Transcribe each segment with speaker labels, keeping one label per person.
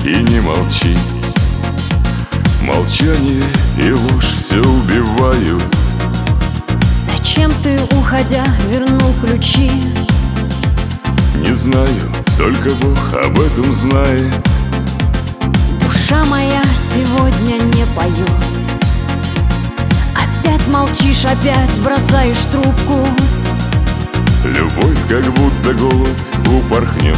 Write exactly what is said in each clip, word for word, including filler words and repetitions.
Speaker 1: и не молчи. Молчание и ложь все убивают.
Speaker 2: Зачем ты, уходя, вернул ключи?
Speaker 1: Не знаю, только Бог об этом знает.
Speaker 2: Душа моя сегодня не поет. Опять молчишь, опять бросаешь трубку.
Speaker 1: Любовь как будто голубь упорхнет.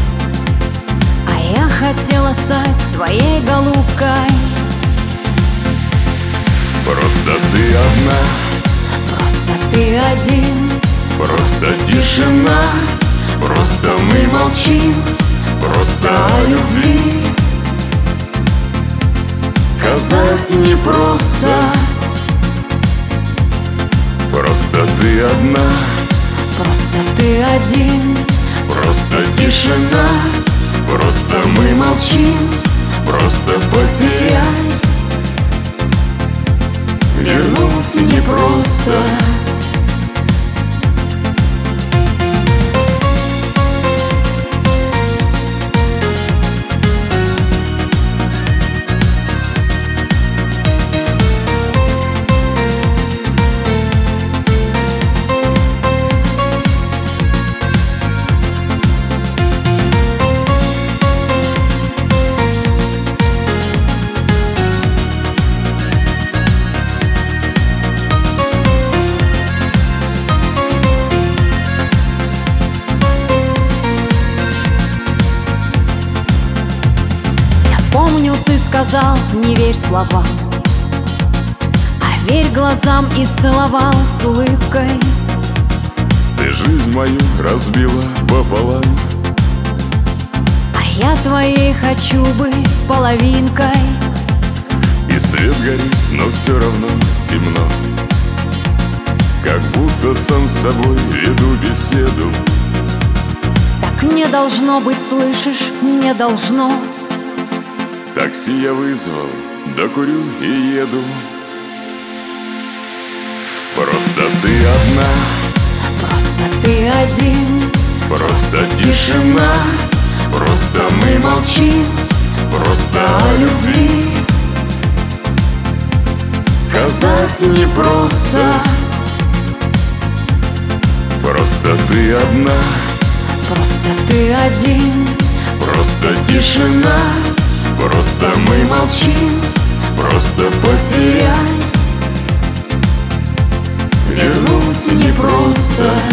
Speaker 2: А я хотела стать твоей голубкой.
Speaker 1: Просто ты одна,
Speaker 2: Просто ты один,
Speaker 1: просто тишина, просто мы молчим, просто о любви сказать непросто. Просто ты одна,
Speaker 2: просто ты один,
Speaker 1: просто тишина, просто мы молчим, просто потерять вернуть непросто.
Speaker 2: Помню, ты сказал, не верь словам, а верь глазам, и целовал с улыбкой.
Speaker 1: Ты жизнь мою разбила пополам,
Speaker 2: А я твоей хочу быть половинкой.
Speaker 1: и свет горит, но все равно темно. Как будто сам с собой веду беседу.
Speaker 2: Так не должно быть, слышишь, не должно.
Speaker 1: Такси я вызвал, докурю и еду. Просто ты одна,
Speaker 2: Просто ты один,
Speaker 1: просто тишина, просто мы молчим, просто о любви сказать непросто. Просто ты одна,
Speaker 2: просто ты один,
Speaker 1: просто тишина, просто мы молчим, просто потерять вернуть непросто.